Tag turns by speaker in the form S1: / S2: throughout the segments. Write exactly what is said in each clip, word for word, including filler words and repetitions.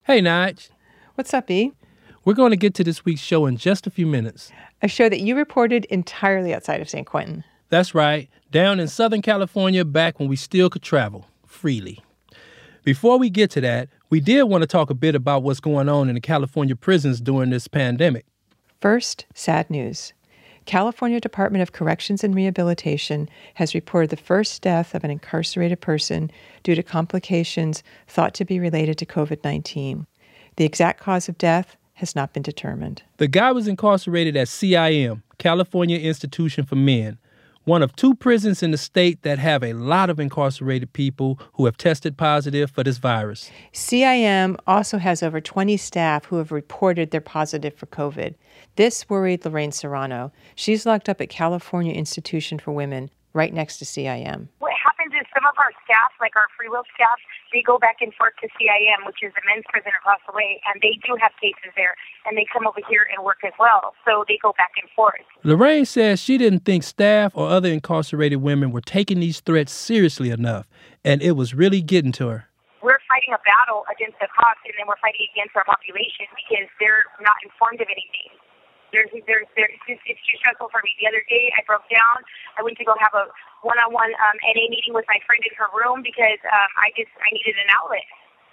S1: Hey, Nige.
S2: What's up, E?
S1: We're going to get to this week's show in just a few minutes.
S2: A show that you reported entirely outside of San Quentin.
S1: That's right, down in Southern California back when we still could travel freely. Before we get to that, we did want to talk a bit about what's going on in the California prisons during this pandemic.
S2: First, sad news. California Department of Corrections and Rehabilitation has reported the first death of an incarcerated person due to complications thought to be related to covid nineteen. The exact cause of death has not been determined.
S1: The guy was incarcerated at C I M, California Institution for Men, one of two prisons in the state that have a lot of incarcerated people who have tested positive for this virus.
S2: C I M also has over twenty staff who have reported they're positive for COVID. This worried Lorraine Serrano. She's locked up at California Institution for Women, right next to C I M.
S3: What happens is some of our staff, like our free will staff, they go back and forth to C I M, which is the men's prison across the way, and they do have cases there, and they come over here and work as well. So they go back and forth.
S1: Lorraine says she didn't think staff or other incarcerated women were taking these threats seriously enough, and it was really getting to her.
S3: We're fighting a battle against the cops, and then we're fighting against our population because they're not informed of anything. There's, there's, there's, it's, just, it's too stressful for me. The other day, I broke down. I went to go have a one-on-one um, N A meeting with my friend in her room because um, I just I needed an outlet.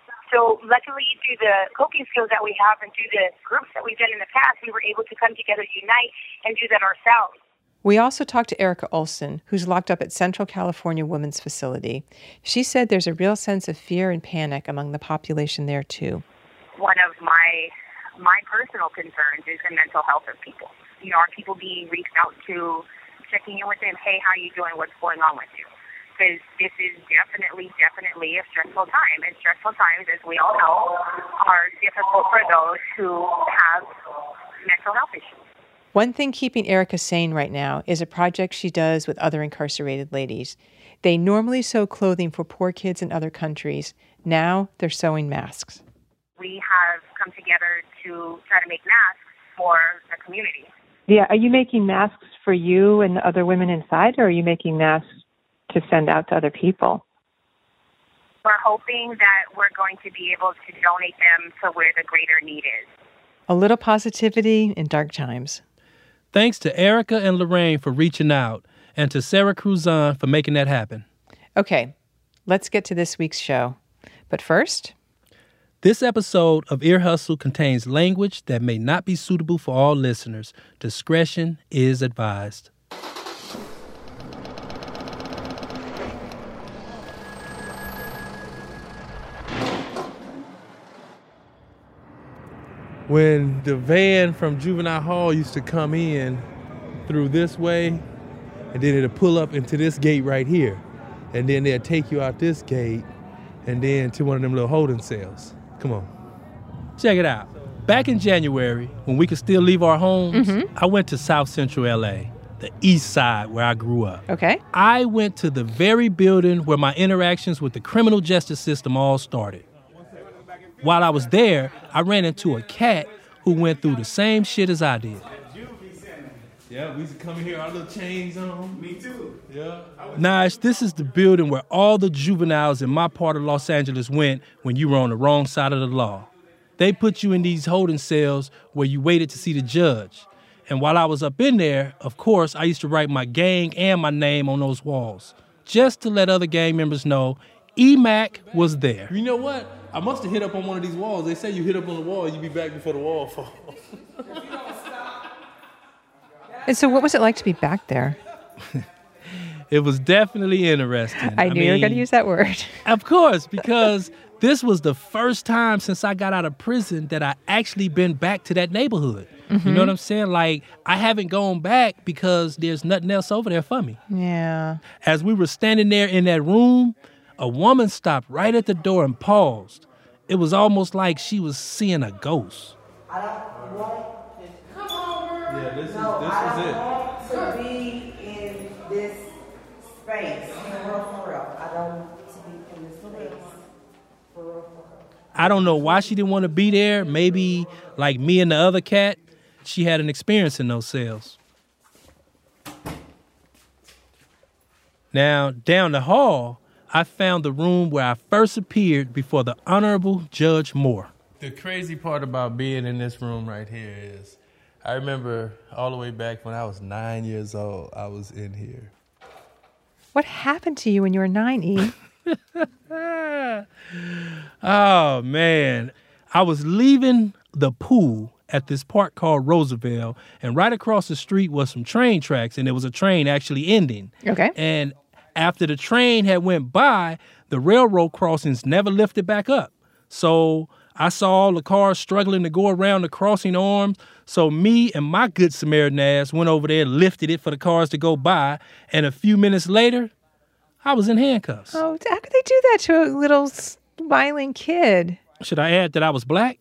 S3: So luckily, through the coping skills that we have and through the groups that we've done in the past, we were able to come together, unite, and do that ourselves.
S2: We also talked to Erica Olson, who's locked up at Central California Women's Facility. She said there's a real sense of fear and panic among the population there, too.
S3: One of my my personal concerns is the mental health of people. You know, are people being reached out to, checking in with them, hey, how are you doing, what's going on with you? Because this is definitely, definitely a stressful time. And stressful times, as we all know, are difficult for those who have mental health issues.
S2: One thing keeping Erica sane right now is a project she does with other incarcerated ladies. They normally sew clothing for poor kids in other countries. Now they're sewing masks.
S3: We have come together to try to make masks for the community.
S4: Yeah, are you making masks for you and the other women inside, or are you making masks to send out to other people?
S3: We're hoping that we're going to be able to donate them to where the greater need is.
S2: A little positivity in dark times.
S1: Thanks to Erica and Lorraine for reaching out, and to Sarah Cruzan for making that happen.
S2: Okay, let's get to this week's show. But first...
S1: This episode of Ear Hustle contains language that may not be suitable for all listeners. Discretion is advised. When the van from Juvenile Hall used to come in through this way, and then it'll pull up into this gate right here, and then they'll take you out this gate and then to one of them little holding cells. Come on. Check it out. Back in January, when we could still leave our homes, mm-hmm. I went to South Central L A, the east side where I grew up.
S2: Okay.
S1: I went to the very building where my interactions with the criminal justice system all started. While I was there, I ran into a cat who went through the same shit as I did. Yeah, we used to come here, our little chains on. Me too. Yeah. Nige, this is the building where all the juveniles in my part of Los Angeles went when you were on the wrong side of the law. They put you in these holding cells where you waited to see the judge. And while I was up in there, of course, I used to write my gang and my name on those walls, just to let other gang members know E MAC was there. You know what? I must have hit up on one of these walls. They say you hit up on the wall, you be back before the wall falls.
S2: And so what was it like to be back there?
S1: It was definitely interesting.
S2: I knew I mean, you were going to use that word.
S1: Of course, because this was the first time since I got out of prison that I actually been back to that neighborhood. Mm-hmm. You know what I'm saying? Like, I haven't gone back because there's nothing else over there for me.
S2: Yeah.
S1: As we were standing there in that room, a woman stopped right at the door and paused. It was almost like she was seeing a ghost.
S5: I don't want
S1: Come on, girl. Yeah, this is
S5: no,
S1: this
S5: I
S1: is it.
S5: I don't want to be in this space. For real, for real. I don't want to be in this space. For real, for real.
S1: I don't know why she didn't want to be there. Maybe like me and the other cat, she had an experience in those cells. Now, down the hall, I found the room where I first appeared before the Honorable Judge Moore. The crazy part about being in this room right here is I remember all the way back when I was nine years old, I was in here.
S2: What happened to you when you were nine, E?
S1: Oh, man. I was leaving the pool at this park called Roosevelt, and right across the street was some train tracks, and there was a train actually ending.
S2: Okay.
S1: And after the train had went by, the railroad crossings never lifted back up. So I saw all the cars struggling to go around the crossing arms. So me and my good Samaritan ass went over there and lifted it for the cars to go by. And a few minutes later, I was in handcuffs.
S2: Oh, how could they do that to a little smiling kid?
S1: Should I add that I was black?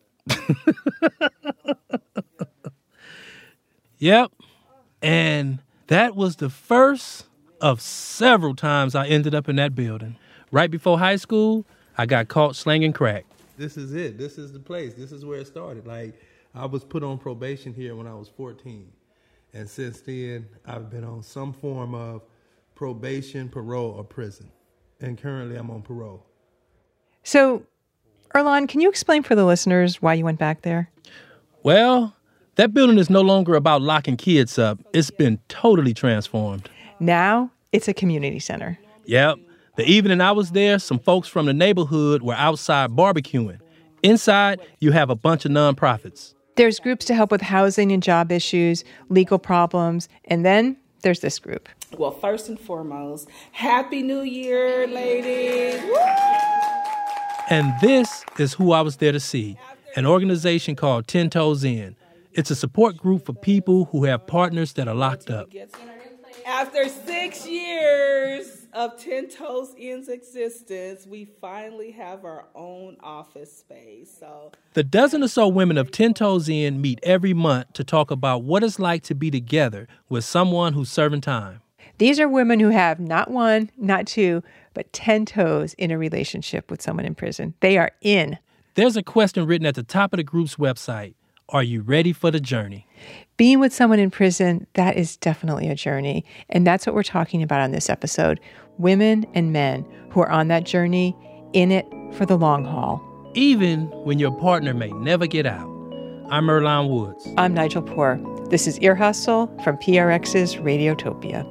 S1: Yep. And that was the first of several times I ended up in that building. Right before high school, I got caught slanging crack. This is it. This is the place. This is where it started. Like, I was put on probation here when I was fourteen. And since then, I've been on some form of probation, parole, or prison. And currently, I'm on parole.
S2: So, Earlonne, can you explain for the listeners why you went back there?
S1: Well, that building is no longer about locking kids up. It's been totally transformed.
S2: Now, it's a community center.
S1: Yep. The evening I was there, some folks from the neighborhood were outside barbecuing. Inside, you have a bunch of nonprofits.
S2: There's groups to help with housing and job issues, legal problems, and then there's this group.
S6: Well, first and foremost, Happy New Year, ladies. Woo!
S1: And this is who I was there to see, an organization called Ten Toes In. It's a support group for people who have partners that are locked up.
S6: After six years of Ten Toes In's existence, we finally have our own office space. So
S1: the dozen or so women of Ten Toes In meet every month to talk about what it's like to be together with someone who's serving time.
S2: These are women who have not one, not two, but ten toes in a relationship with someone in prison. They are in.
S1: There's a question written at the top of the group's website. Are you ready for the journey?
S2: Being with someone in prison, that is definitely a journey. And that's what we're talking about on this episode. Women and men who are on that journey, in it for the long haul.
S1: Even when your partner may never get out. I'm Earlonne Woods.
S2: I'm Nigel Poor. This is Ear Hustle from P R X's Radiotopia.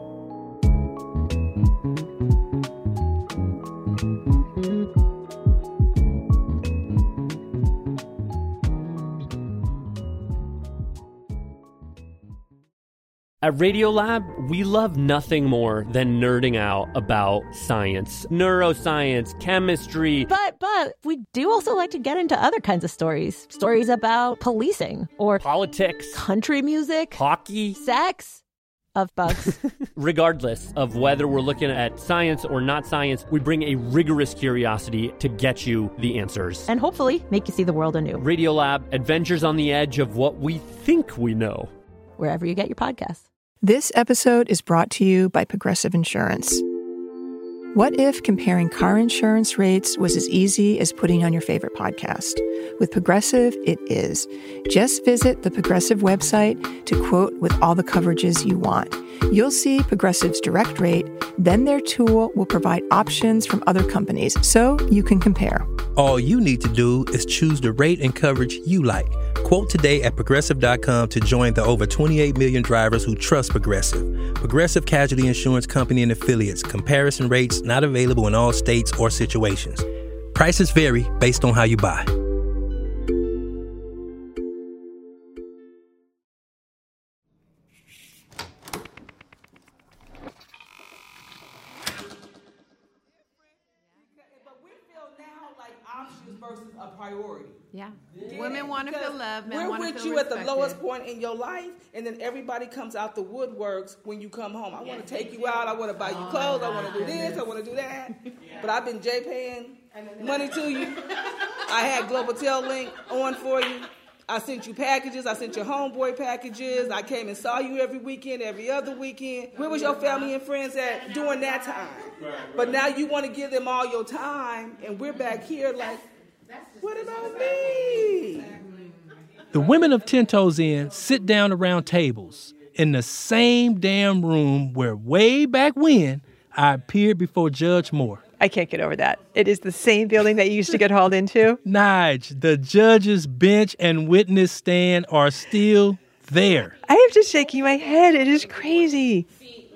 S7: At Radiolab, we love nothing more than nerding out about science, neuroscience, chemistry.
S8: But, but, we do also like to get into other kinds of stories. Stories about policing or
S7: politics,
S8: country music,
S7: hockey,
S8: sex, of bugs.
S7: Regardless of whether we're looking at science or not science, we bring a rigorous curiosity to get you the answers.
S8: And hopefully make you see the world anew.
S7: Radiolab, adventures on the edge of what we think we know.
S8: Wherever you get your podcasts.
S2: This episode is brought to you by Progressive Insurance. What if comparing car insurance rates was as easy as putting on your favorite podcast? With Progressive, it is. Just visit the Progressive website to quote with all the coverages you want. You'll see Progressive's direct rate, then their tool will provide options from other companies so you can compare.
S1: All you need to do is choose the rate and coverage you like. Quote today at Progressive dot com to join the over twenty-eight million drivers who trust Progressive. Progressive Casualty Insurance Company and Affiliates. Comparison rates not available in all states or situations. Prices vary based on how you buy.
S6: Versus a priority.
S9: Yeah. yeah. Women want to feel loved, men
S6: We're
S9: want to
S6: with
S9: feel
S6: you
S9: respected.
S6: At the lowest point in your life, and then everybody comes out the woodworks when you come home. I want to take you out. I want to buy you clothes. I want to do this. I want to do that. Yeah. But I've been J-paying money to you. I had Global Tel Link on for you. I sent you packages. I sent your homeboy packages. I came and saw you every weekend, every other weekend. Where was your family and friends at during that time? But now you want to give them all your time, and we're back here like, what about me?
S1: The women of Ten Toes In sit down around tables in the same damn room where way back when I appeared before Judge Moore.
S2: I can't get over that. It is the same building that you used to get hauled into?
S1: Nige, the judge's bench and witness stand are still there.
S2: I am just shaking my head. It is crazy.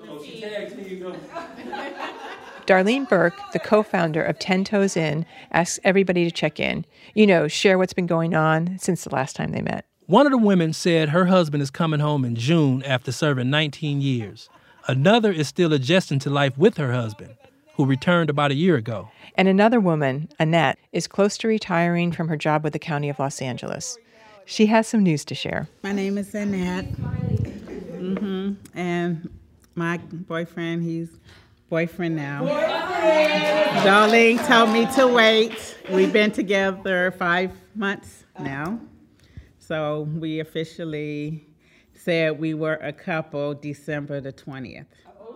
S2: Darlene Burke, the co-founder of Ten Toes In, asks everybody to check in. You know, share what's been going on since the last time they met.
S1: One of the women said her husband is coming home in June after serving nineteen years. Another is still adjusting to life with her husband, who returned about a year ago.
S2: And another woman, Annette, is close to retiring from her job with the County of Los Angeles. She has some news to share.
S10: My name is Annette. Mm-hmm. And my boyfriend, he's boyfriend now. Boyfriend! Darlene told me to wait. We've been together five months now. So we officially said we were a couple December the twentieth.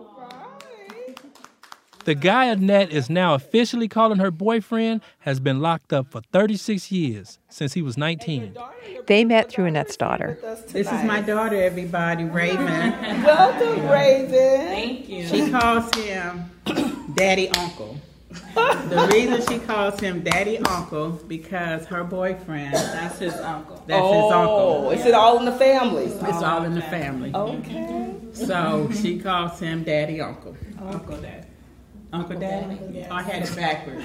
S1: The guy Annette is now officially calling her boyfriend has been locked up for thirty-six years, since he was nineteen.
S2: They met through Annette's daughter.
S10: This is my daughter, everybody, Raven.
S6: Welcome, Raven.
S10: Thank you. She calls him Daddy Uncle. The reason she calls him Daddy Uncle because her boyfriend, that's his uncle. That's
S6: oh,
S10: his uncle.
S6: Is it all in the family?
S10: It's all, all in the family.
S6: Okay.
S10: So she calls him Daddy Uncle. Uncle Daddy. Uncle Daddy? Yes. Oh, I had it backwards.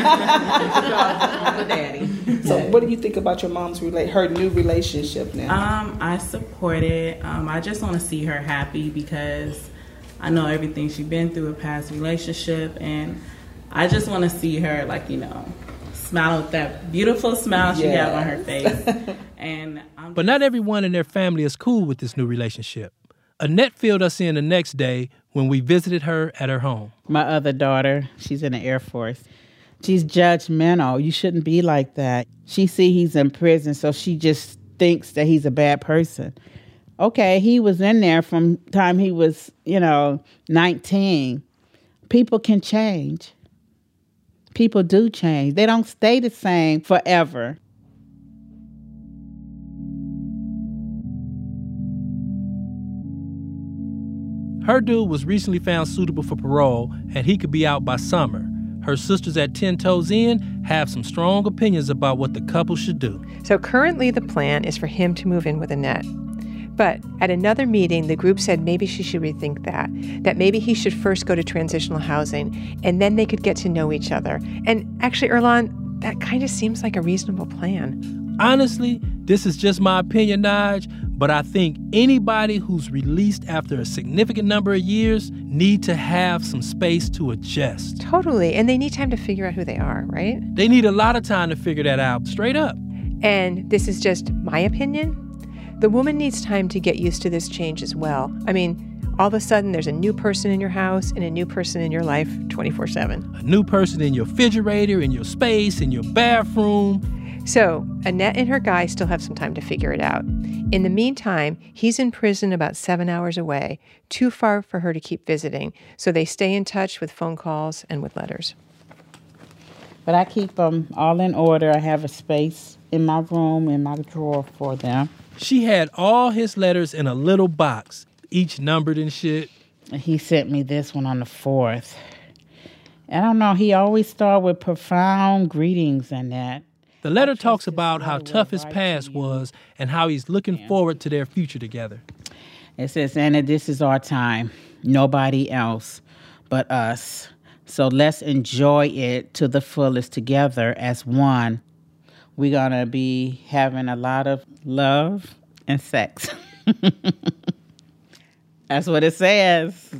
S10: Uncle Daddy.
S6: So what do you think about your mom's rela- her new relationship now?
S11: Um, I support it. Um, I just want to see her happy because I know everything she's been through a past relationship, and I just want to see her, like, you know, smile with that beautiful smile she yes. has on her face. And I'm
S1: But not everyone in their family is cool with this new relationship. Annette filled us in the next day when we visited her at her home.
S10: My other daughter, she's in the Air Force. She's judgmental. You shouldn't be like that. She see he's in prison, so she just thinks that he's a bad person. Okay, he was in there from time he was, you know, nineteen. People can change. People do change. They don't stay the same forever.
S1: Her dude was recently found suitable for parole, and he could be out by summer. Her sisters at Ten Toes In have some strong opinions about what the couple should do.
S2: So currently the plan is for him to move in with Annette. But at another meeting, the group said maybe she should rethink that, that maybe he should first go to transitional housing, and then they could get to know each other. And actually, Earlonne, that kind of seems like a reasonable plan.
S1: Honestly, this is just my opinion, Nige, but I think anybody who's released after a significant number of years need to have some space to adjust.
S2: Totally, and they need time to figure out who they are, right?
S1: They need a lot of time to figure that out, straight up.
S2: And this is just my opinion. The woman needs time to get used to this change as well. I mean, all of a sudden there's a new person in your house and a new person in your life twenty-four seven.
S1: A new person in your refrigerator, in your space, in your bathroom.
S2: So Annette and her guy still have some time to figure it out. In the meantime, he's in prison about seven hours away, too far for her to keep visiting, so they stay in touch with phone calls and with letters.
S10: But I keep them all in order. I have a space in my room, in my drawer for them.
S1: She had all his letters in a little box, each numbered and shit.
S10: He sent me this one on the fourth. I don't know, he always started with profound greetings and that.
S1: The letter talks about how tough his past was and how he's looking forward to their future together.
S10: It says, Anna, this is our time. Nobody else but us. So let's enjoy it to the fullest together as one. We're going to be having a lot of love and sex. That's what it says.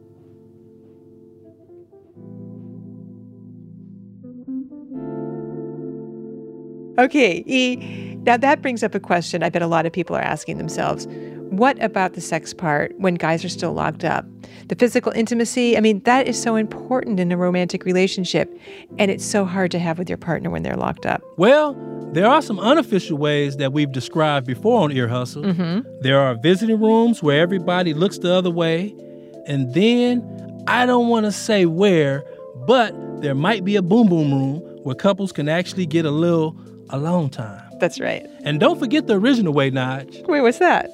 S2: Okay, E, now that brings up a question I bet a lot of people are asking themselves. What about the sex part when guys are still locked up? The physical intimacy, I mean, that is so important in a romantic relationship, and it's so hard to have with your partner when they're locked up.
S1: Well, there are some unofficial ways that we've described before on Ear Hustle.
S2: Mm-hmm.
S1: There are visiting rooms where everybody looks the other way, and then, I don't want to say where, but there might be a boom boom room where couples can actually get a little alone time.
S2: That's right.
S1: And don't forget the original way, Nige.
S2: Wait, what's that?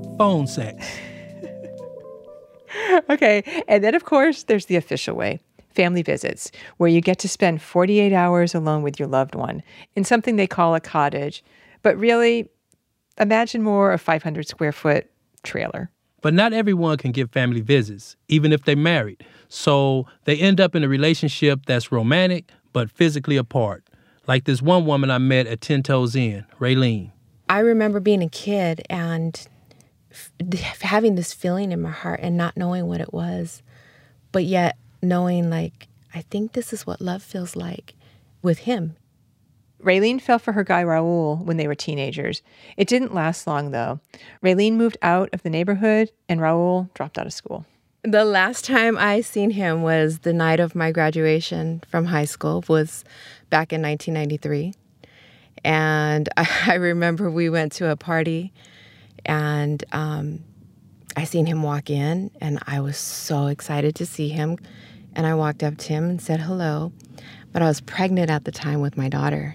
S1: Phone sex.
S2: Okay, and then of course there's the official way. family visits, where you get to spend forty-eight hours alone with your loved one in something they call a cottage. But really, imagine more a five hundred square foot trailer.
S1: But not everyone can get family visits, even if they're married. So they end up in a relationship that's romantic, but physically apart. Like this one woman I met at Ten Toes Inn, Raylene.
S12: I remember being a kid and f- having this feeling in my heart and not knowing what it was, but yet knowing, like, I think this is what love feels like with him.
S2: Raylene fell for her guy Raul when they were teenagers. It didn't last long, though. Raylene moved out of the neighborhood, and Raul dropped out of school.
S12: The last time I seen him was the night of my graduation from high school, was back in nineteen ninety-three. And I remember we went to a party, and um, I seen him walk in, and I was so excited to see him. And I walked up to him and said hello. But I was pregnant at the time with my daughter.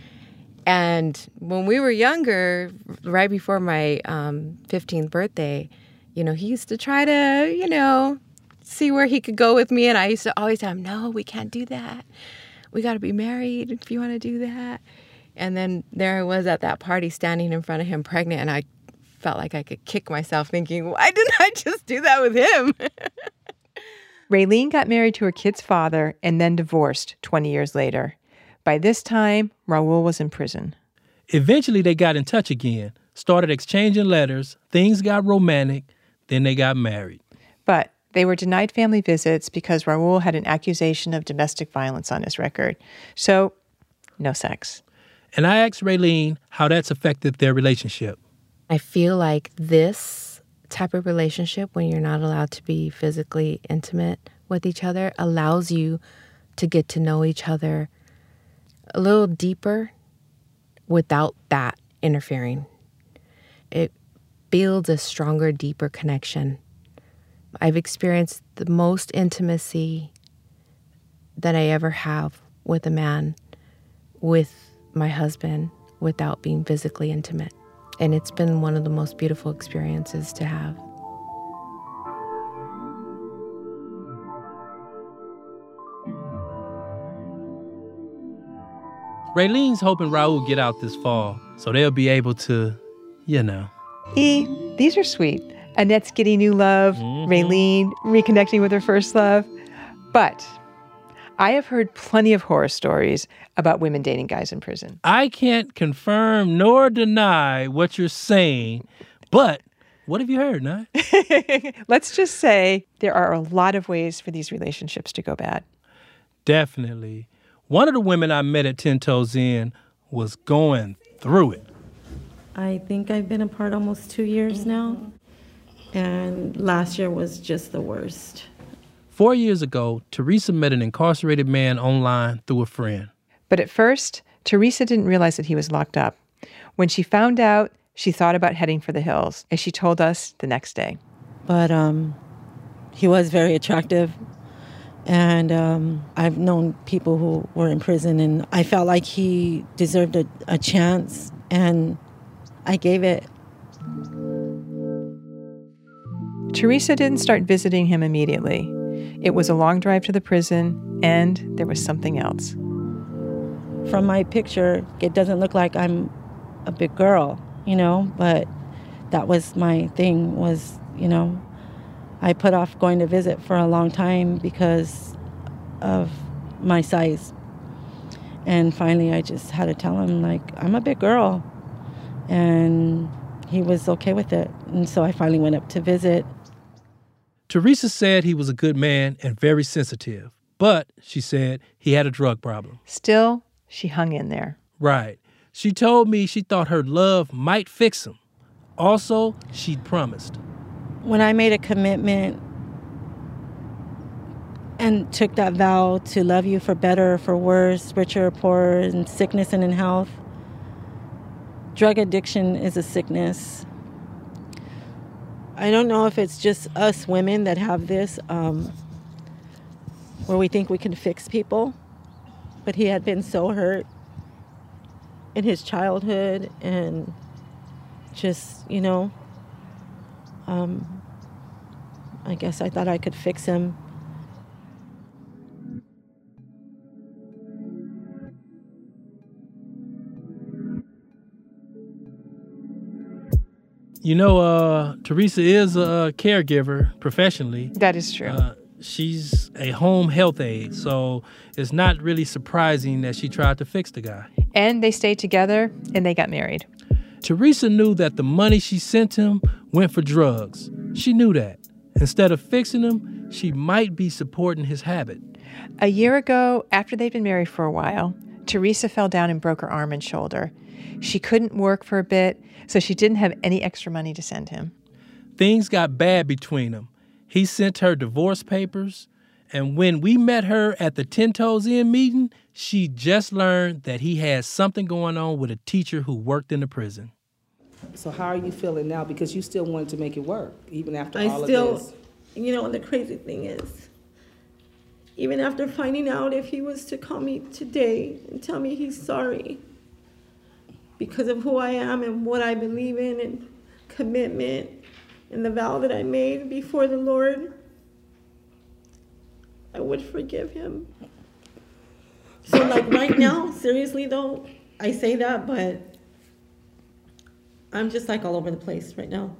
S12: And when we were younger, right before my um, fifteenth birthday, you know, he used to try to, you know, see where he could go with me. And I used to always tell him, no, we can't do that. We got to be married if you want to do that. And then there I was at that party standing in front of him pregnant. And I felt like I could kick myself thinking, why didn't I just do that with him?
S2: Raylene got married to her kid's father and then divorced twenty years later. By this time, Raul was in prison.
S1: Eventually, they got in touch again, started exchanging letters, things got romantic, then they got married.
S2: But they were denied family visits because Raul had an accusation of domestic violence on his record. So, no sex.
S1: And I asked Raylene how that's affected their relationship.
S12: I feel like this type of relationship, when you're not allowed to be physically intimate with each other, allows you to get to know each other a little deeper without that interfering. It builds a stronger, deeper connection. I've experienced the most intimacy that I ever have with a man, with my husband, without being physically intimate. And it's been one of the most beautiful experiences to have.
S1: Raylene's hoping Raul get out this fall, so they'll be able to, you know.
S2: E, these are sweet. Annette's getting new love, mm-hmm. Raylene reconnecting with her first love. But I have heard plenty of horror stories about women dating guys in prison.
S1: I can't confirm nor deny what you're saying, but what have you heard, Nye?
S2: Let's just say there are a lot of ways for these relationships to go bad.
S1: Definitely. One of the women I met at Ten Toes Inn was going through it.
S13: I think I've been apart almost two years now, and last year was just the worst.
S1: Four years ago, Teresa met an incarcerated man online through a friend.
S2: But at first, Teresa didn't realize that he was locked up. When she found out, she thought about heading for the hills, as she told us the next day.
S13: But um, he was very attractive. And um, I've known people who were in prison, and I felt like he deserved a, a chance, and I gave it.
S2: Teresa didn't start visiting him immediately. It was a long drive to the prison, and there was something else.
S13: From my picture, it doesn't look like I'm a big girl, you know, but that was my thing was, you know, I put off going to visit for a long time because of my size. And finally, I just had to tell him, like, I'm a big girl. And he was okay with it. And so I finally went up to visit.
S1: Teresa said he was a good man and very sensitive. But, she said, he had a drug problem.
S2: Still, she hung in there.
S1: Right. She told me she thought her love might fix him. Also, she'd promised.
S13: When I made a commitment and took that vow to love you for better, for worse, richer, poorer, in sickness and in health, drug addiction is a sickness. I don't know if it's just us women that have this, um, where we think we can fix people, but he had been so hurt in his childhood and just, you know, Um, I guess I thought I could fix him.
S1: You know, uh, Teresa is a caregiver professionally.
S2: That is true.
S1: Uh, she's a home health aide, so it's not really surprising that she tried to fix the guy.
S2: And they stayed together, and they got married.
S1: Teresa knew that the money she sent him went for drugs. She knew that. Instead of fixing him, she might be supporting his habit.
S2: A year ago, after they'd been married for a while, Teresa fell down and broke her arm and shoulder. She couldn't work for a bit, so she didn't have any extra money to send him.
S1: Things got bad between them. He sent her divorce papers, and when we met her at the Ten Toes Inn meeting, she just learned that he had something going on with a teacher who worked in the prison.
S6: So how are you feeling now? Because you still wanted to make it work, even after
S14: I
S6: all
S14: still,
S6: of this.
S14: You know, the crazy thing is, even after finding out if he was to call me today and tell me he's sorry because of who I am and what I believe in and commitment and the vow that I made before the Lord, I would forgive him. So like right now, seriously though, I say that, but I'm just like all over the place right now.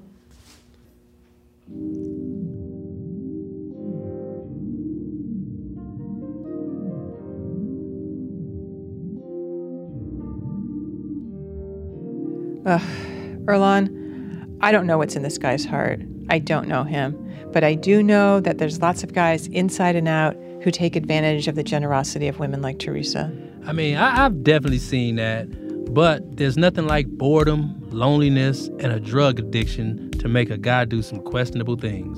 S2: Ugh, Earlonne, I don't know what's in this guy's heart. I don't know him. But I do know that there's lots of guys inside and out who take advantage of the generosity of women like Teresa.
S1: I mean, I, I've definitely seen that. But there's nothing like boredom, loneliness, and a drug addiction to make a guy do some questionable things.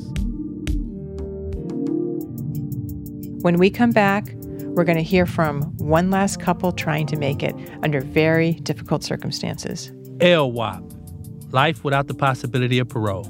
S2: When we come back, we're going to hear from one last couple trying to make it under very difficult circumstances.
S1: L W A P, life without the possibility of parole.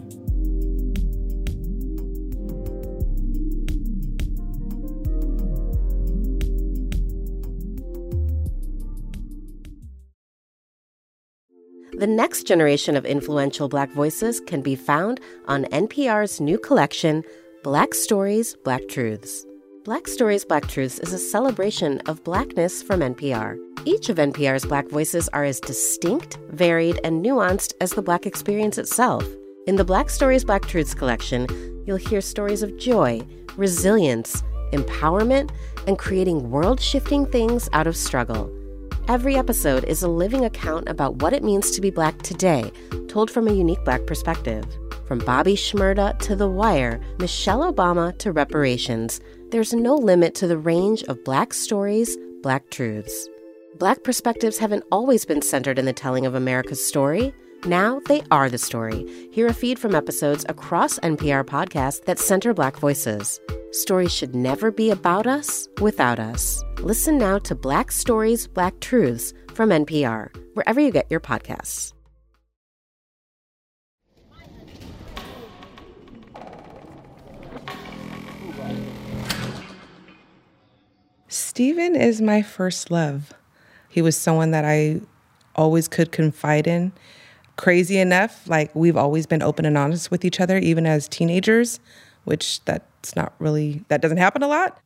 S15: The next generation of influential Black voices can be found on N P R's new collection, Black Stories, Black Truths. Black Stories, Black Truths is a celebration of Blackness from N P R. Each of N P R's Black voices are as distinct, varied, and nuanced as the Black experience itself. In the Black Stories, Black Truths collection, you'll hear stories of joy, resilience, empowerment, and creating world-shifting things out of struggle. Every episode is a living account about what it means to be Black today, told from a unique Black perspective. From Bobby Shmurda to The Wire, Michelle Obama to reparations, there's no limit to the range of Black stories, Black truths. Black perspectives haven't always been centered in the telling of America's story. Now they are the story. Hear a feed from episodes across N P R podcasts that center Black voices. Stories should never be about us without us. Listen now to Black Stories, Black Truths from N P R, wherever you get your podcasts.
S16: Steven is my first love. He was someone that I always could confide in. Crazy enough, like we've always been open and honest with each other, even as teenagers, which that's not really, that doesn't happen a lot.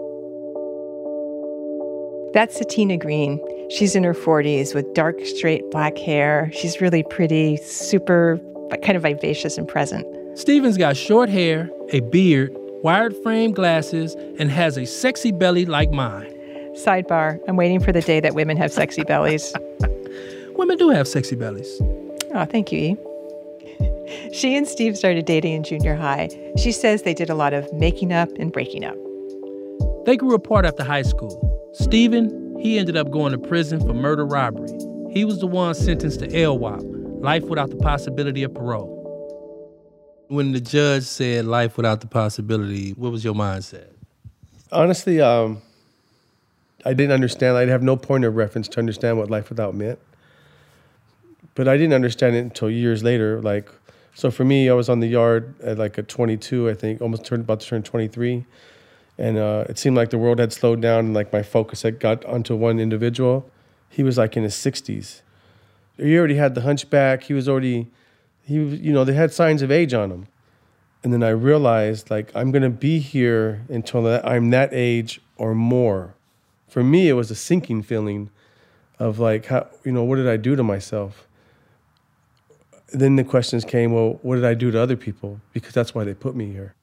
S2: That's Satina Green. She's in her forties with dark, straight black hair. She's really pretty, super, kind of vivacious and present.
S1: Steven's got short hair, a beard, wired frame glasses, and has a sexy belly like mine.
S2: Sidebar, I'm waiting for the day that women have sexy bellies.
S1: Women do have sexy bellies.
S2: Oh, thank you, E. She and Steve started dating in junior high. She says they did a lot of making up and breaking up.
S1: They grew apart after high school. Steven, he ended up going to prison for murder robbery. He was the one sentenced to L W A P, life without the possibility of parole. When the judge said life without the possibility, what was your mindset?
S17: Honestly, um, I didn't understand. I'd have no point of reference to understand what life without meant. But I didn't understand it until years later. Like, so for me, I was on the yard at like a twenty-two, I think, almost turned, about to turn twenty-three. And uh, it seemed like the world had slowed down and like my focus had got onto one individual. He was like in his sixties. He already had the hunchback. He was already, he was, you know, they had signs of age on him. And then I realized like, I'm going to be here until I'm that age or more. For me, it was a sinking feeling of like, how, you know, what did I do to myself? then the questions came, well, what did I do to other people? Because that's why they put me here.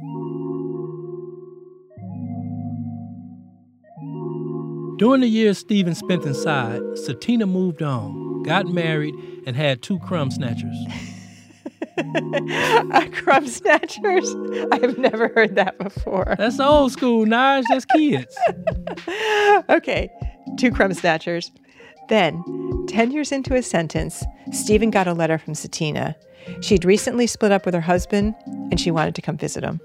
S1: During the years Stephen spent inside, Satina moved on, got married, and had two crumb snatchers.
S2: Crumb snatchers? I have never heard that before.
S1: That's old school, Naj. That's kids.
S2: Okay, two crumb snatchers. Then, ten years into his sentence, Stephen got a letter from Satina. She'd recently split up with her husband, and she wanted to come visit him.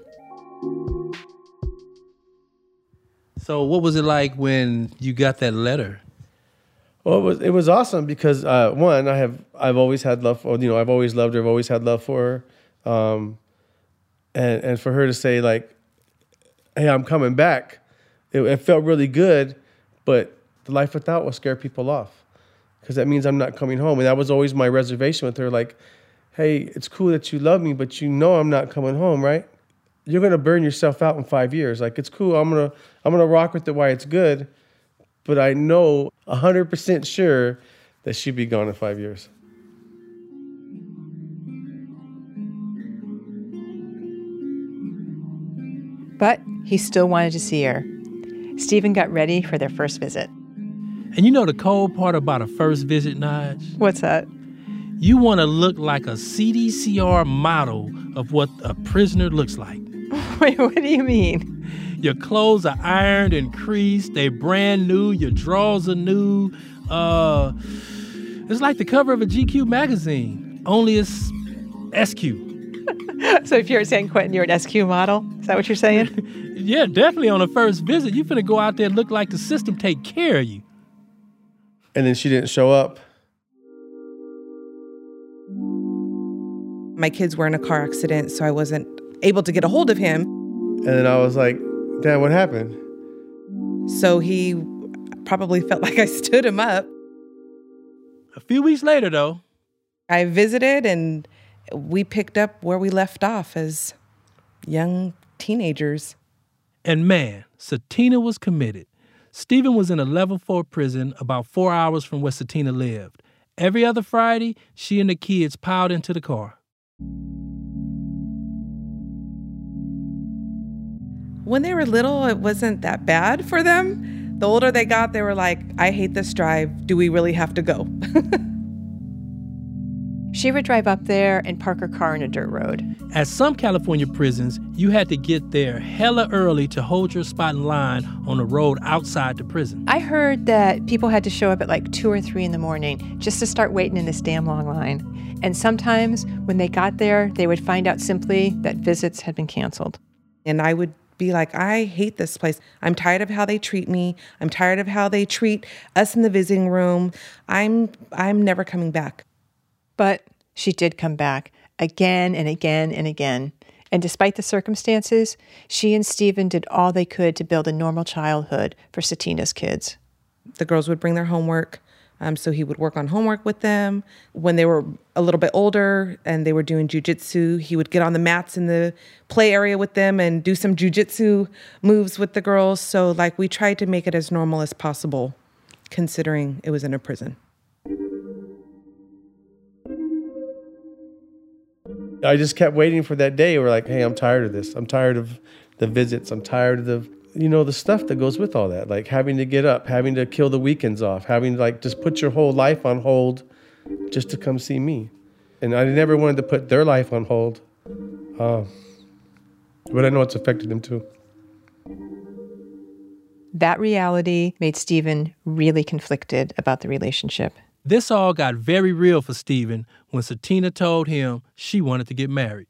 S1: So what was it like when you got that letter?
S17: Well, it was it was awesome because uh, one, I have I've always had love for, you know, I've always loved her, I've always had love for her, um, and and for her to say like, "Hey, I'm coming back," it, it felt really good, but the life without will scare people off because that means I'm not coming home, and that was always my reservation with her. Like, "Hey, it's cool that you love me, but you know I'm not coming home, right? You're gonna burn yourself out in five years. Like, it's cool. I'm gonna I'm gonna rock with it while it's good." But I know one hundred percent sure that she'd be gone in five years.
S2: But he still wanted to see her. Stephen got ready for their first visit.
S1: And you know the cold part about a first visit, Naj?
S2: What's that?
S1: You want to look like a C D C R model of what a prisoner looks like.
S2: Wait, what do you mean?
S1: Your clothes are ironed and creased. They're brand new. Your drawers are new. Uh, it's like the cover of a G Q magazine, only it's S Q.
S2: So if you're saying, Quentin, you're an S Q model? Is that what you're saying?
S1: Yeah, definitely on a first visit. You finna go out there and look like the system take care of you.
S17: And then she didn't show up.
S16: My kids were in a car accident, so I wasn't able to get a hold of him.
S17: And then I was like, Dad, what happened?
S16: So he probably felt like I stood him up.
S1: A few weeks later, though,
S16: I visited and we picked up where we left off as young teenagers.
S1: And man, Satina was committed. Stephen was in a level four prison about four hours from where Satina lived. Every other Friday, she and the kids piled into the car.
S16: When they were little, it wasn't that bad for them. The older they got, they were like, I hate this drive. Do we really have to go?
S2: She would drive up there and park her car in a dirt road.
S1: At some California prisons, you had to get there hella early to hold your spot in line on the road outside the prison.
S2: I heard that people had to show up at like two or three in the morning just to start waiting in this damn long line. And sometimes when they got there, they would find out simply that visits had been canceled.
S16: And I would be like, I hate this place. I'm tired of how they treat me. I'm tired of how they treat us in the visiting room. I'm I'm never coming back.
S2: But she did come back again and again and again. And despite the circumstances, she and Stephen did all they could to build a normal childhood for Satina's kids.
S16: The girls would bring their homework, um, so he would work on homework with them. When they were a little bit older and they were doing jujitsu, he would get on the mats in the play area with them and do some jujitsu moves with the girls. So, like, we tried to make it as normal as possible, considering it was in a prison.
S17: I just kept waiting for that day where like, hey, I'm tired of this. I'm tired of the visits. I'm tired of the, you know, the stuff that goes with all that. Like having to get up, having to kill the weekends off, having to like just put your whole life on hold just to come see me. And I never wanted to put their life on hold. Um, but I know it's affected them too.
S2: That reality made Stephen really conflicted about the relationship.
S1: This all got very real for Stephen when Satina told him she wanted to get married.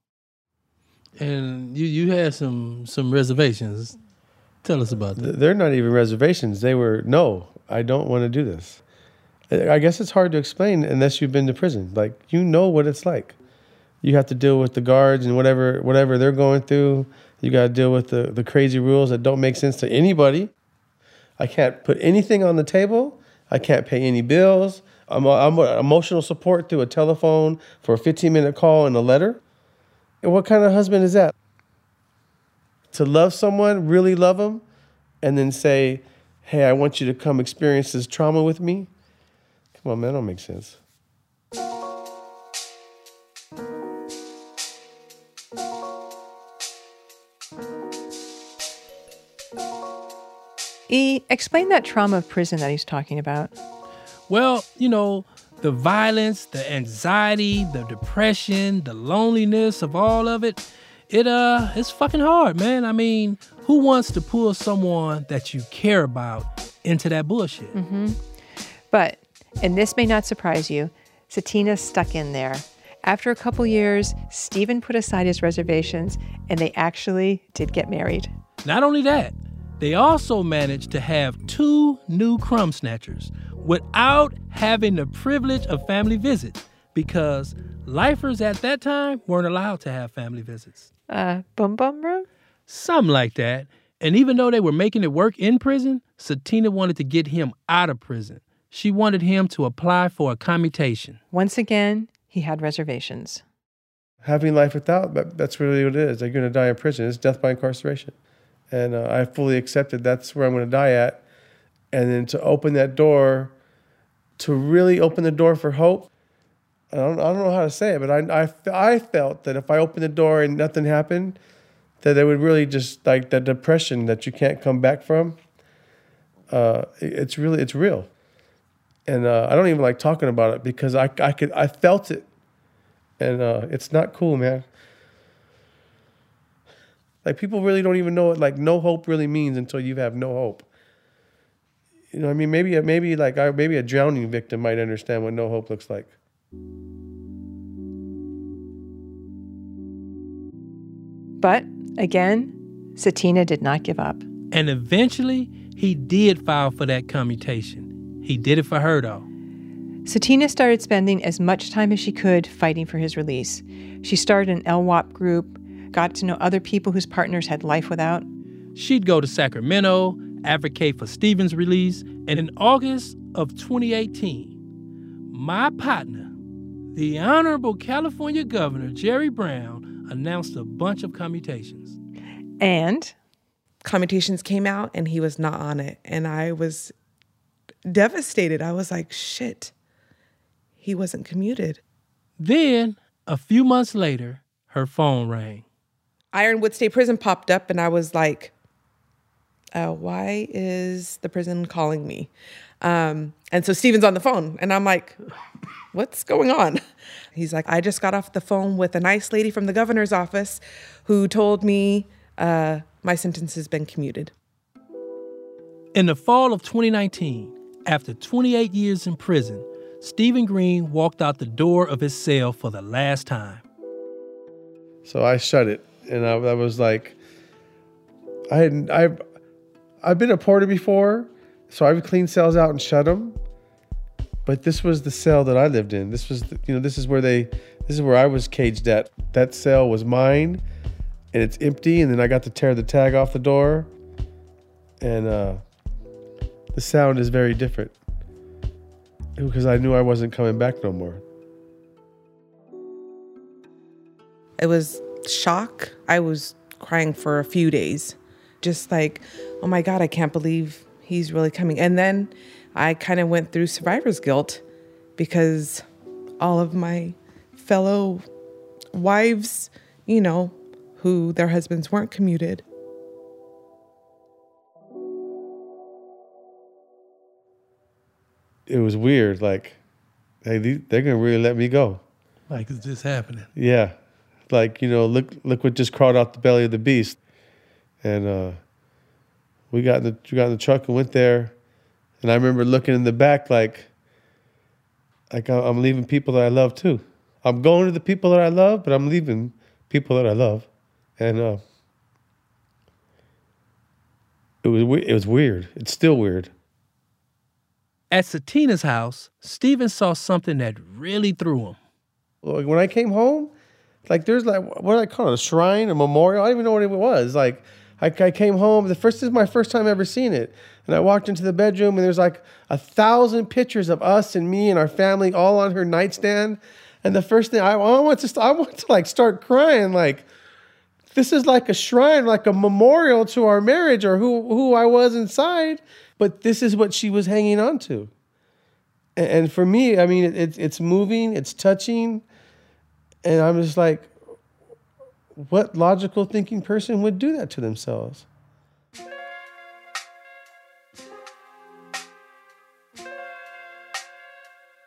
S1: And you, you had some some reservations. Tell us about that.
S17: They're not even reservations. They were, no, I don't want to do this. I guess it's hard to explain unless you've been to prison. Like, you know what it's like. You have to deal with the guards and whatever whatever they're going through. You got to deal with the, the crazy rules that don't make sense to anybody. I can't put anything on the table. I can't pay any bills. I'm, I'm emotional support through a telephone for a fifteen-minute call and a letter. And what kind of husband is that? To love someone, really love them, and then say, hey, I want you to come experience this trauma with me? Come on, man, that don't make sense.
S2: E, explain that trauma of prison that he's talking about.
S1: Well, you know, the violence, the anxiety, the depression, the loneliness of all of it, it uh, it's fucking hard, man. I mean, who wants to pull someone that you care about into that bullshit?
S2: Mm-hmm. But, and this may not surprise you, Satina stuck in there. After a couple years, Stephen put aside his reservations, and they actually did get married.
S1: Not only that, they also managed to have two new crumb snatchers without having the privilege of family visits, because lifers at that time weren't allowed to have family visits.
S2: Uh, bum bum room?
S1: Something like that. And even though they were making it work in prison, Satina wanted to get him out of prison. She wanted him to apply for a commutation.
S2: Once again, he had reservations.
S17: Having life without, that, that's really what it is. They're going to die in prison. It's death by incarceration. And uh, I fully accepted that's where I'm going to die at. And then to open that door, to really open the door for hope, I don't, I don't know how to say it, but I, I, I felt that if I opened the door and nothing happened, that it would really just, like that depression that you can't come back from, uh, it, it's really, it's real. And uh, I don't even like talking about it because I, I could, I felt it. And uh, it's not cool, man. Like, people really don't even know what, like, no hope really means until you have no hope. You know what I mean? Maybe, maybe like, I, maybe a drowning victim might understand what no hope looks like.
S2: But, again, Satina did not give up.
S1: And eventually, he did file for that commutation. He did it for her, though.
S2: Satina started spending as much time as she could fighting for his release. She started an L W A P group, got to know other people whose partners had life without.
S1: She'd go to Sacramento, advocate for Stephen's release, and in August of twenty eighteen, my partner, the Honorable California Governor Jerry Brown, announced a bunch of commutations.
S2: And?
S16: Commutations came out and he was not on it. And I was devastated. I was like, shit, he wasn't commuted.
S1: Then, a few months later, her phone rang.
S16: Ironwood State Prison popped up and I was like, uh, why is the prison calling me? Um, and so Stephen's on the phone and I'm like, what's going on? He's like, I just got off the phone with a nice lady from the governor's office who told me uh, my sentence has been commuted.
S1: In the fall of twenty nineteen, after twenty-eight years in prison, Stephen Green walked out the door of his cell for the last time.
S17: So I shut it, and I, I was like, I hadn't, I've, I've been a porter before, so I would clean cells out and shut them. But this was the cell that I lived in. This was, the, you know, this is where they, this is where I was caged at. That cell was mine, and it's empty. And then I got to tear the tag off the door, and uh, the sound is very different because I knew I wasn't coming back no more.
S16: It was shock. I was crying for a few days, just like, oh my God, I can't believe he's really coming. And then I kind of went through survivor's guilt because all of my fellow wives, you know, who their husbands weren't commuted.
S17: It was weird. Like, hey, they're going to really let me go.
S1: Like, is this happening?
S17: Yeah. Like, you know, look look what just crawled out the belly of the beast. And uh, we got in the we got in the truck and went there. And I remember looking in the back like, like I'm leaving people that I love too. I'm going to the people that I love, but I'm leaving people that I love. And uh, it was it was weird. It's still weird.
S1: At Satina's house, Stephen saw something that really threw him.
S17: Like when I came home, like there's like, what do I call it, a shrine, a memorial? I don't even know what it was. Like I, I came home, the first, this is my first time ever seeing it. And I walked into the bedroom and there's like a thousand pictures of us and me and our family all on her nightstand. And the first thing I, I want to, I want to like start crying. Like this is like a shrine, like a memorial to our marriage or who, who I was inside. But this is what she was hanging on to. And, and for me, I mean, it, it, it's moving, it's touching. And I'm just like, what logical thinking person would do that to themselves?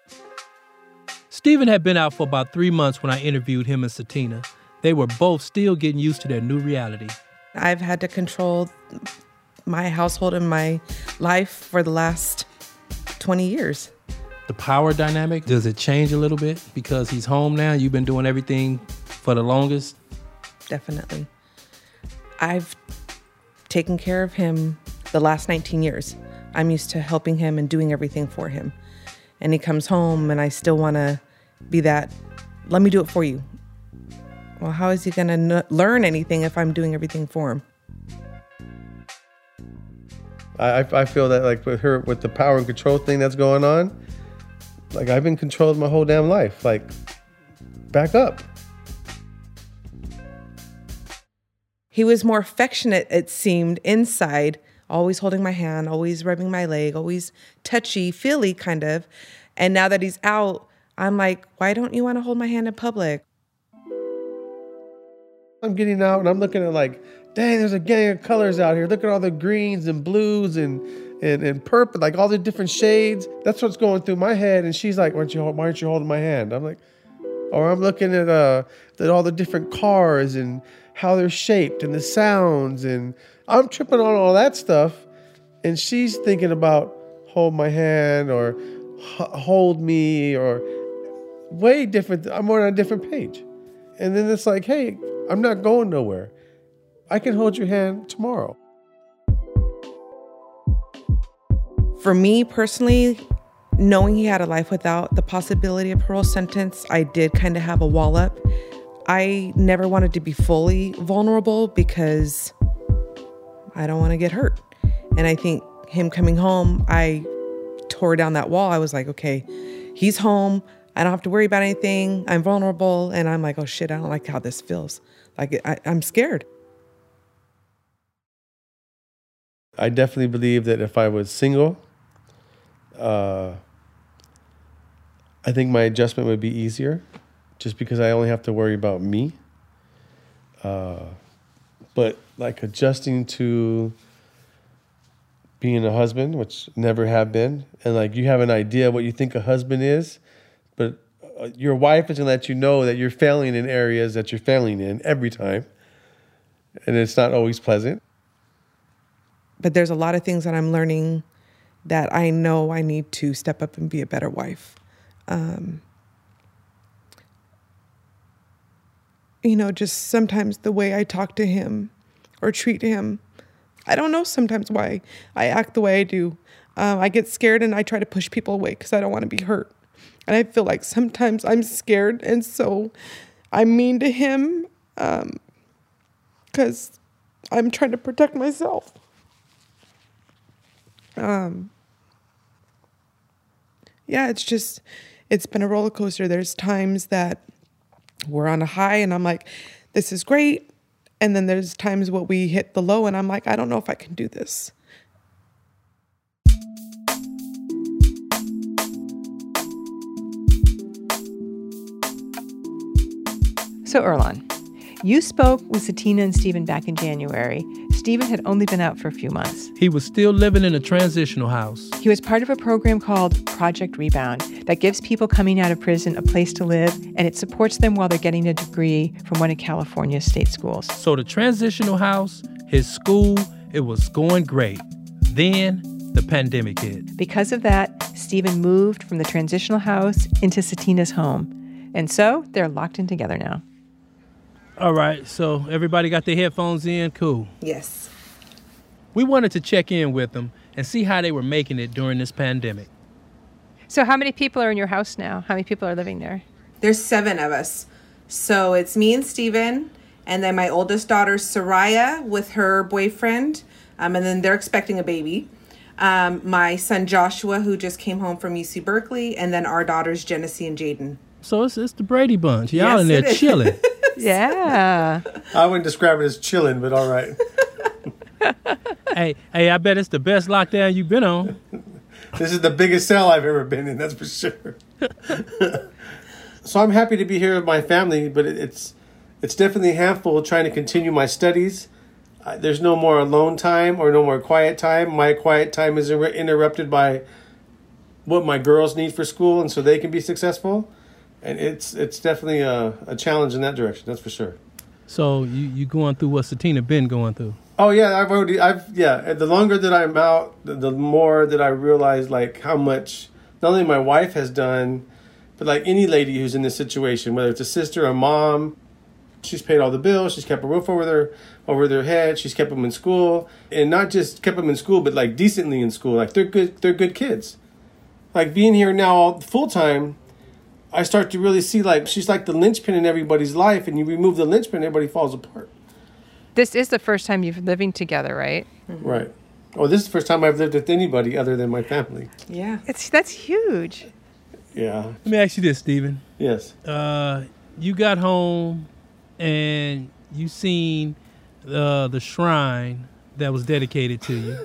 S1: Stephen had been out for about three months when I interviewed him and Satina. They were both still getting used to their new reality.
S16: I've had to control my household and my life for the last twenty years.
S1: The power dynamic, does it change a little bit because he's home now? You've been doing everything for the longest?
S16: Definitely. I've taken care of him the last nineteen years. I'm used to helping him and doing everything for him. And he comes home and I still want to be that, let me do it for you. Well, how is he going to n- learn anything if I'm doing everything for him?
S17: I, I feel that like with her, with the power and control thing that's going on, like I've been controlled my whole damn life. Like, back up.
S16: He was more affectionate, it seemed, inside, always holding my hand, always rubbing my leg, always touchy, feely kind of. And now that he's out, I'm like, why don't you want to hold my hand in public?
S17: I'm getting out and I'm looking at like, dang, there's a gang of colors out here. Look at all the greens and blues and and, and purple, like all the different shades. That's what's going through my head. And she's like, why aren't you, why aren't you holding my hand? I'm like, or I'm looking at uh, at all the different cars and how they're shaped and the sounds. And I'm tripping on all that stuff. And she's thinking about hold my hand or h- hold me or way different. I'm on a different page. And then it's like, hey, I'm not going nowhere. I can hold your hand tomorrow.
S16: For me personally, knowing he had a life without the possibility of parole sentence, I did kind of have a wall up. I never wanted to be fully vulnerable because I don't want to get hurt. And I think him coming home, I tore down that wall. I was like, okay, he's home. I don't have to worry about anything. I'm vulnerable. And I'm like, oh shit, I don't like how this feels. Like I, I'm scared.
S17: I definitely believe that if I was single, uh, I think my adjustment would be easier just because I only have to worry about me. Uh, but like adjusting to being a husband, which never have been, and like you have an idea what you think a husband is, but your wife is going to let you know that you're failing in areas that you're failing in every time. And it's not always pleasant.
S16: But there's a lot of things that I'm learning that I know I need to step up and be a better wife. Um, you know, just sometimes the way I talk to him or treat him, I don't know sometimes why I act the way I do. Um, I get scared and I try to push people away because I don't want to be hurt. And I feel like sometimes I'm scared, and so I'm mean to him because um, I'm trying to protect myself. Um, yeah, it's just, it's been a roller coaster. There's times that we're on a high and I'm like, this is great. And then there's times where we hit the low and I'm like, I don't know if I can do this.
S2: So, Earlonne, you spoke with Satina and Stephen back in January. Stephen had only been out for a few months.
S1: He was still living in a transitional house.
S2: He was part of a program called Project Rebound that gives people coming out of prison a place to live, and it supports them while they're getting a degree from one of California's state schools.
S1: So the transitional house, his school, it was going great. Then the pandemic hit.
S2: Because of that, Stephen moved from the transitional house into Satina's home. And so they're locked in together now.
S1: All right, so everybody got their headphones in? Cool.
S16: Yes.
S1: We wanted to check in with them and see how they were making it during this pandemic.
S2: So how many people are in your house now? How many people are living there?
S16: There's seven of us. So it's me and Stephen, and then my oldest daughter, Soraya, with her boyfriend, um, and then they're expecting a baby. Um, my son, Joshua, who just came home from U C Berkeley, and then our daughters, Genesee and Jaden.
S1: So it's, it's the Brady Bunch. Y'all
S16: Yes,
S1: in there
S16: it is.
S1: chilling.
S2: Yeah.
S17: I wouldn't describe it as chilling, but all right.
S1: hey, hey, I bet it's the best lockdown you've been on.
S17: This is the biggest cell I've ever been in, that's for sure. So I'm happy to be here with my family, but it, it's it's definitely a handful trying to continue my studies. Uh, there's no more alone time or no more quiet time. My quiet time is inter- interrupted by what my girls need for school, and so they can be successful. And it's it's definitely a, a challenge in that direction. That's for sure.
S1: So you you going through what Satina been going through?
S17: Oh yeah, I've already I've yeah. The longer that I'm out, the, the more that I realize like how much not only my wife has done, but like any lady who's in this situation, whether it's a sister, a mom, she's paid all the bills, she's kept a roof over their over their head, she's kept them in school, and not just kept them in school, but like decently in school. Like they're good, they're good kids. Like being here now full time, I start to really see like she's like the linchpin in everybody's life, and you remove the linchpin, everybody falls apart.
S2: This is the first time you've living together, right?
S17: Mm-hmm. Right. Oh, this is the first time I've lived with anybody other than my family.
S2: Yeah. It's that's huge.
S17: Yeah.
S1: Let me ask you this, Stephen.
S17: Yes.
S1: Uh, you got home and you seen uh, the shrine that was dedicated to you.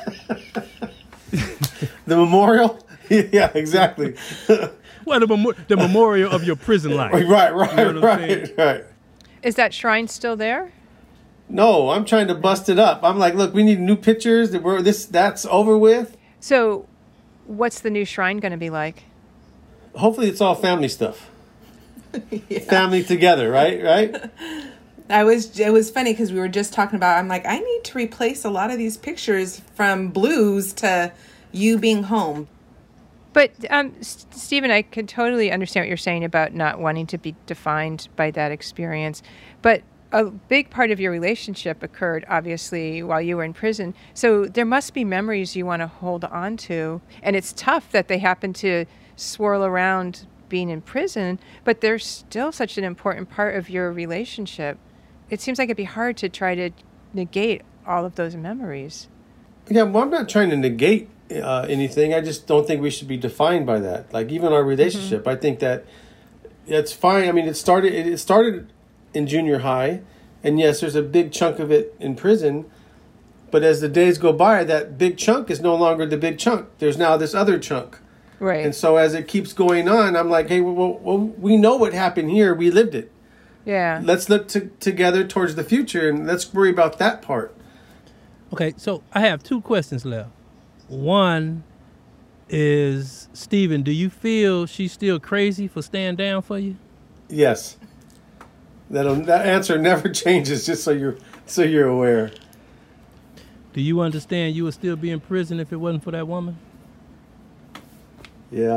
S17: The memorial? Yeah, exactly.
S1: Well, the, mem- the memorial of your prison life.
S17: Right, right,
S1: You know what I'm
S17: right,
S1: saying?
S17: right.
S2: Is that shrine still there?
S17: No, I'm trying to bust it up. I'm like, look, we need new pictures. That we're this that's over with.
S2: So, what's the new shrine going to be like?
S17: Hopefully, it's all family stuff. Yeah. Family together, right? Right.
S16: I was. It was funny because we were just talking about. I'm like, I need to replace a lot of these pictures from blues to you being home.
S2: But um, S- Stephen, I could totally understand what you're saying about not wanting to be defined by that experience. But a big part of your relationship occurred, obviously, while you were in prison. So there must be memories you want to hold on to. And it's tough that they happen to swirl around being in prison, but they're still such an important part of your relationship. It seems like it'd be hard to try to negate all of those memories.
S17: Yeah, well, I'm not trying to negate uh, anything. I just don't think we should be defined by that. Like even our relationship, mm-hmm. I think that it's fine. I mean, it started. It started in junior high, and yes, there's a big chunk of it in prison. But as the days go by, that big chunk is no longer the big chunk. There's now this other chunk.
S2: Right.
S17: And so as it keeps going on, I'm like, hey, well, well we know what happened here. We lived it.
S2: Yeah.
S17: Let's look to, together towards the future, and let's worry about that part.
S1: Okay, so I have two questions left. One is, Stephen, do you feel she's still crazy for staying down for you?
S17: Yes. That that answer never changes, just so you're so you're aware.
S1: Do you understand you would still be in prison if it wasn't for that woman?
S17: Yeah.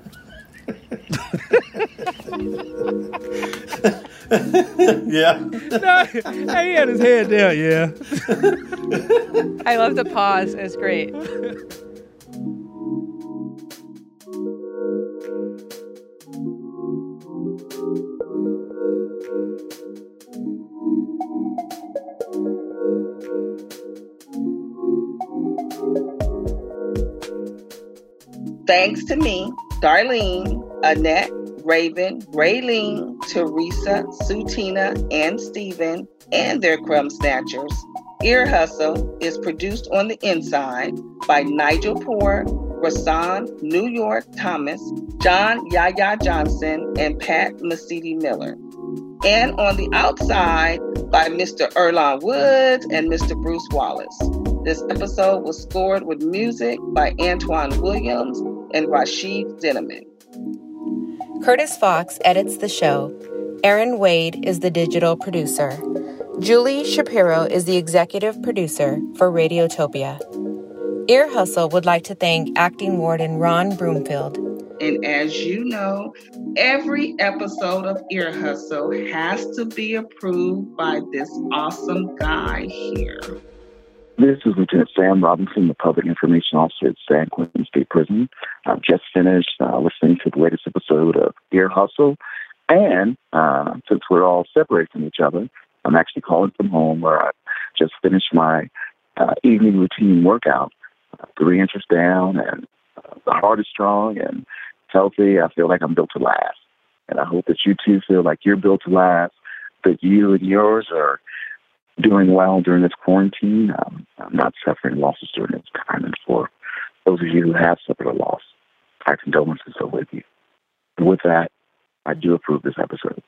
S17: Yeah.
S1: No, he had his head down, yeah.
S2: I love the pause. It's great.
S18: Thanks to me, Darlene, Annette, Raven, Raylene, Teresa, Sutina, and Stephen, and their crumb snatchers, Ear Hustle is produced on the inside by Nigel Poor, Rasan New York Thomas, John Yaya Johnson, and Pat Mesiti Miller. And on the outside by Mister Erlon Woods and Mister Bruce Wallace. This episode was scored with music by Antoine Williams and Rashid Zinneman.
S12: Curtis Fox edits the show. Aaron Wade is the digital producer. Julie Shapiro is the executive producer for Radiotopia. Ear Hustle would like to thank acting warden Ron Broomfield.
S18: And as you know, every episode of Ear Hustle has to be approved by this awesome guy here.
S19: This is Lieutenant Sam Robinson, the Public Information Officer at San Quentin State Prison. I've just finished uh, listening to the latest episode of Ear Hustle. And uh, since we're all separated from each other, I'm actually calling from home where I just finished my uh, evening routine workout. Uh, three inches down, and uh, the heart is strong and healthy. I feel like I'm built to last. And I hope that you too feel like you're built to last, that you and yours are doing well during this quarantine. Um, I'm not suffering losses during this time. And for those of you who have suffered a loss, our condolences are with you. And with that, I do approve this episode.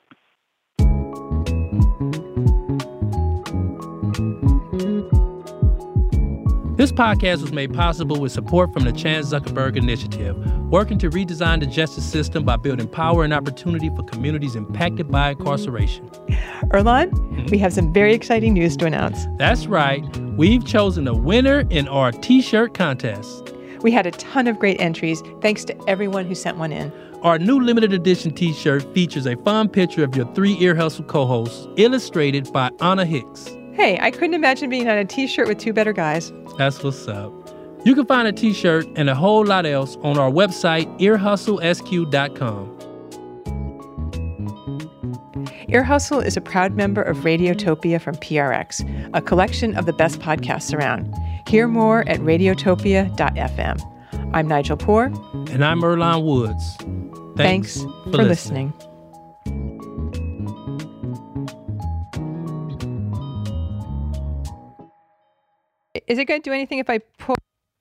S1: This podcast was made possible with support from the Chan Zuckerberg Initiative, working to redesign the justice system by building power and opportunity for communities impacted by incarceration.
S2: Earlonne, mm-hmm. we have some very exciting news to announce.
S1: That's right. We've chosen a winner in our t-shirt contest.
S2: We had a ton of great entries, thanks to everyone who sent one in.
S1: Our new limited edition t-shirt features a fun picture of your three Ear Hustle co-hosts, illustrated by Anna Hicks.
S2: Hey, I couldn't imagine being on a t-shirt with two better guys.
S1: That's what's up. You can find a t-shirt and a whole lot else on our website, ear hustle s q dot com.
S2: Ear Hustle is a proud member of Radiotopia from P R X, a collection of the best podcasts around. Hear more at radiotopia dot f m. I'm Nigel Poor.
S1: And I'm Earlonne Woods. Thanks,
S2: Thanks
S1: for,
S2: for
S1: listening.
S2: listening. Is it going to do anything if I pull?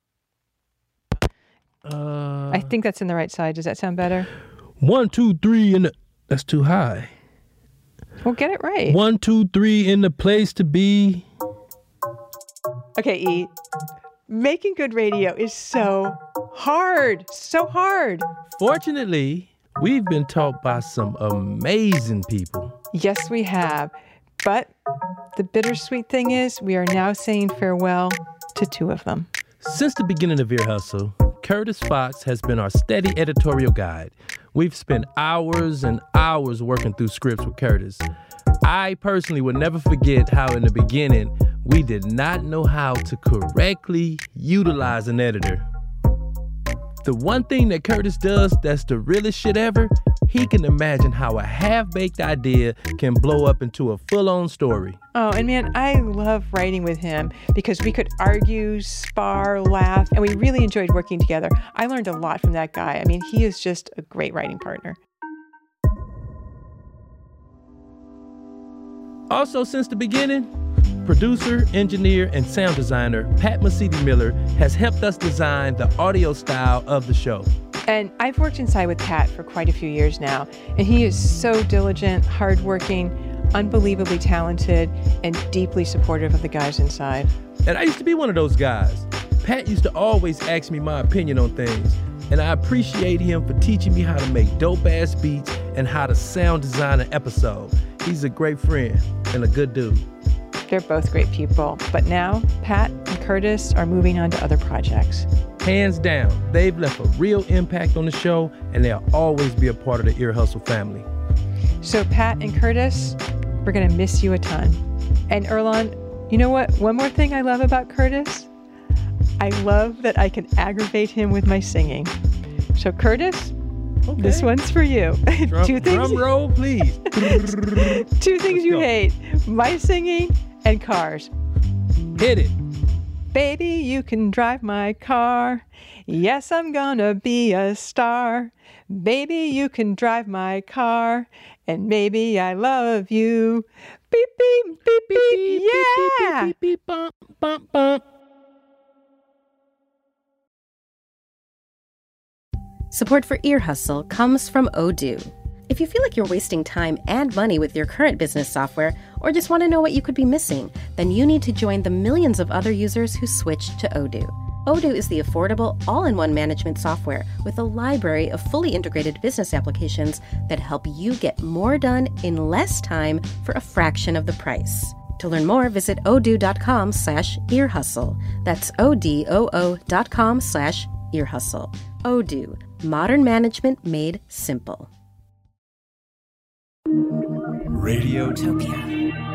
S1: Uh,
S2: I think that's in the right side. Does that sound better?
S1: One, two, three in the... That's too high.
S2: Well, get it right.
S1: One, two, three in the place to be.
S2: Okay, E. Making good radio is so hard. So hard.
S1: Fortunately, we've been taught by some amazing people.
S2: Yes, we have. But the bittersweet thing is we are now saying farewell to two of them.
S1: Since the beginning of Ear Hustle, Curtis Fox has been our steady editorial guide. We've spent hours and hours working through scripts with Curtis. I personally would never forget how in the beginning, we did not know how to correctly utilize an editor. The one thing that Curtis does that's the realest shit ever, he can imagine how a half-baked idea can blow up into a full-on story.
S2: Oh, and man, I love writing with him because we could argue, spar, laugh, and we really enjoyed working together. I learned a lot from that guy. I mean, he is just a great writing partner.
S1: Also, since the beginning, producer, engineer, and sound designer Pat Mesiti-Miller has helped us design the audio style of the show.
S2: And I've worked inside with Pat for quite a few years now, and he is so diligent, hardworking, unbelievably talented, and deeply supportive of the guys inside.
S1: And I used to be one of those guys. Pat used to always ask me my opinion on things, and I appreciate him for teaching me how to make dope-ass beats and how to sound design an episode. He's a great friend and a good dude.
S2: They're both great people, but now Pat and Curtis are moving on to other projects.
S1: Hands down, they've left a real impact on the show, and they'll always be a part of the Ear Hustle family.
S2: So Pat and Curtis, we're gonna miss you a ton. And Earlonne, you know what? One more thing I love about Curtis? I love that I can aggravate him with my singing. So Curtis, okay. This one's for you.
S1: Drum,
S2: Two things.
S1: Drum roll, please.
S2: Two things Let's you go. hate: my singing and cars.
S1: Hit it.
S2: Baby, you can drive my car. Yes, I'm gonna be a star. Baby, you can drive my car. And maybe I love you. Beep, beep, beep, beep, beep yeah.
S1: Beep, beep, beep, bump, bump, bump.
S15: Support for Ear Hustle comes from Odoo. If you feel like you're wasting time and money with your current business software, or just want to know what you could be missing, then you need to join the millions of other users who switched to Odoo. Odoo is the affordable, all-in-one management software with a library of fully integrated business applications that help you get more done in less time for a fraction of the price. To learn more, visit odoo.com slash earhustle. That's O-D-O-O dot com slash earhustle. Odoo, modern management made simple.
S20: Radiotopia.